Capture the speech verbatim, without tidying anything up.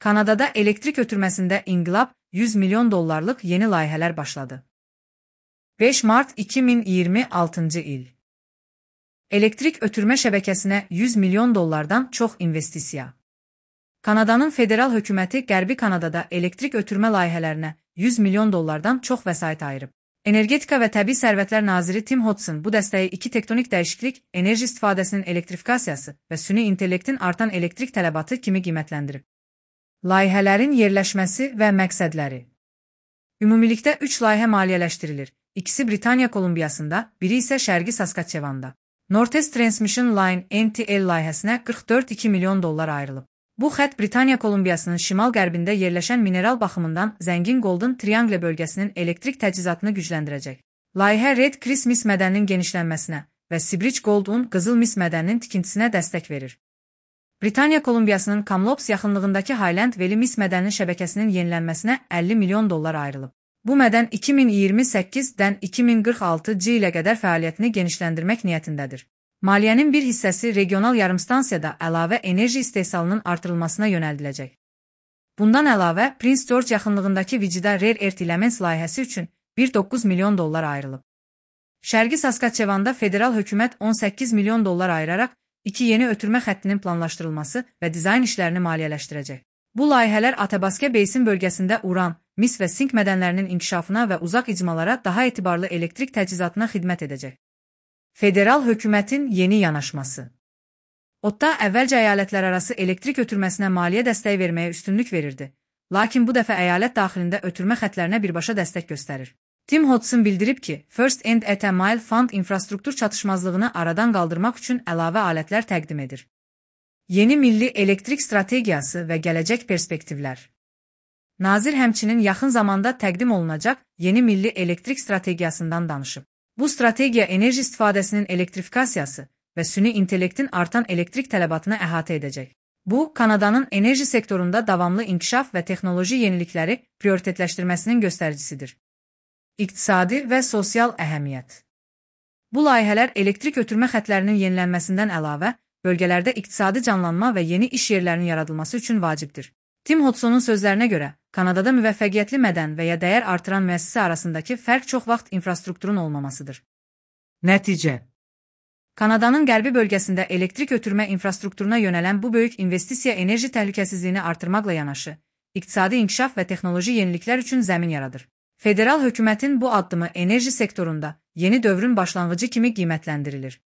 Kanadada elektrik ötürməsində inqilab yüz milyon dollarlıq yeni layihələr başladı. beş mart iki min iyirmi altıncı il. Elektrik ötürmə şəbəkəsinə yüz milyon dollardan çox investisiya. Kanadanın federal hökuməti Qərbi Kanadada elektrik ötürmə layihələrinə yüz milyon dollardan çox vəsait ayırıb. Energetika və Təbii Sərvətlər naziri Tim Hodson bu dəstəyi iki tektonik dəyişiklik, enerji istifadəsinin elektrifikasiyası və süni intellektin artan elektrik tələbatı kimi qiymətləndirib. Layihələrin yerləşməsi və məqsədləri. Ümumilikdə üç layihə maliyyələşdirilir. İkisi Britaniya Kolumbiyasında, biri isə Şərqi Saskatchevan'da. Northeast Transmission Line N T L layihəsinə qırx dörd nöqtə iki milyon dollar ayrılıb. Bu xətt Britaniya Kolumbiyasının şimal-qərbində yerləşən mineral baxımından zəngin Golden Triangle bölgəsinin elektrik təchizatını gücləndirəcək. Layihə Red Chris mis mədəninin genişlənməsinə və Seabridge Gold-un qızıl mis mədəninin tikintisinə dəstək verir. Britaniya Kolumbiyasının Kamloops yaxınlığındakı Highland Valley mis mədəninin şəbəkəsinin yenilənməsinə əlli milyon dollar ayrılıb. Bu mədən iki min iyirmi səkkizdən iki min qırx altıncı ilə qədər fəaliyyətini genişləndirmək niyyətindədir. Maliyyənin bir hissəsi regional yarımstansiyada əlavə enerji istehsalının artırılmasına yönəldiləcək. Bundan əlavə, Prince George yaxınlığındakı Wichita Rare Earth Elements layihəsi üçün bir nöqtə doqquz milyon dollar ayrılıb. Şərqi Saskatchevan'da federal hökumət on səkkiz milyon dollar ayıraraq iki yeni ötürmə xəttinin planlaşdırılması və dizayn işlərini maliyyələşdirəcək. Bu layihələr Athabasca Basin bölgəsində uran, mis və sink mədənlərinin inkişafına və uzaq icmalara daha etibarlı elektrik təchizatına xidmət edəcək. Federal hökumətin yeni yanaşması. O D A əvvəlcə əyalətlərarası elektrik ötürməsinə maliyyə dəstəyi verməyə üstünlük verirdi, lakin bu dəfə əyalət daxilində ötürmə xəttlərinə birbaşa dəstək göstərir. Tim Hodson bildirib ki, First and at a Mile Fund infrastruktur çatışmazlığını aradan qaldırmaq üçün əlavə alətlər təqdim edir. Yeni milli elektrik strategiyası və gələcək perspektivlər. Nazir həmçinin yaxın zamanda təqdim olunacaq yeni milli elektrik strategiyasından danışıb. Bu strategiya enerji istifadəsinin elektrifikasiyası və süni intellektin artan elektrik tələbatını əhatə edəcək. Bu, Kanadanın enerji sektorunda davamlı inkişaf və texnoloji yenilikləri prioritetləşdirməsinin göstəricisidir. İqtisadi və sosial əhəmiyyət. Bu layihələr elektrik ötürmə xəttlərinin yenilənməsindən əlavə, bölgələrdə iqtisadi canlanma və yeni iş yerlərinin yaradılması üçün vacibdir. Tim Hodson'un sözlərinə görə, Kanadada müvəffəqiyyətli mədən və ya dəyər artıran müəssisə arasındakı fərq çox vaxt infrastrukturun olmamasıdır. Nəticə. Kanadanın qərbi bölgəsində elektrik ötürmə infrastrukturuna yönələn bu böyük investisiya enerji təhlükəsizliyini artırmaqla yanaşı, iqtisadi inkişaf və texnoloji yeniliklər üçün zəmin yaradır. Federal hökumətin bu addımı enerji sektorunda yeni dövrün başlanğıcı kimi qiymətləndirilir.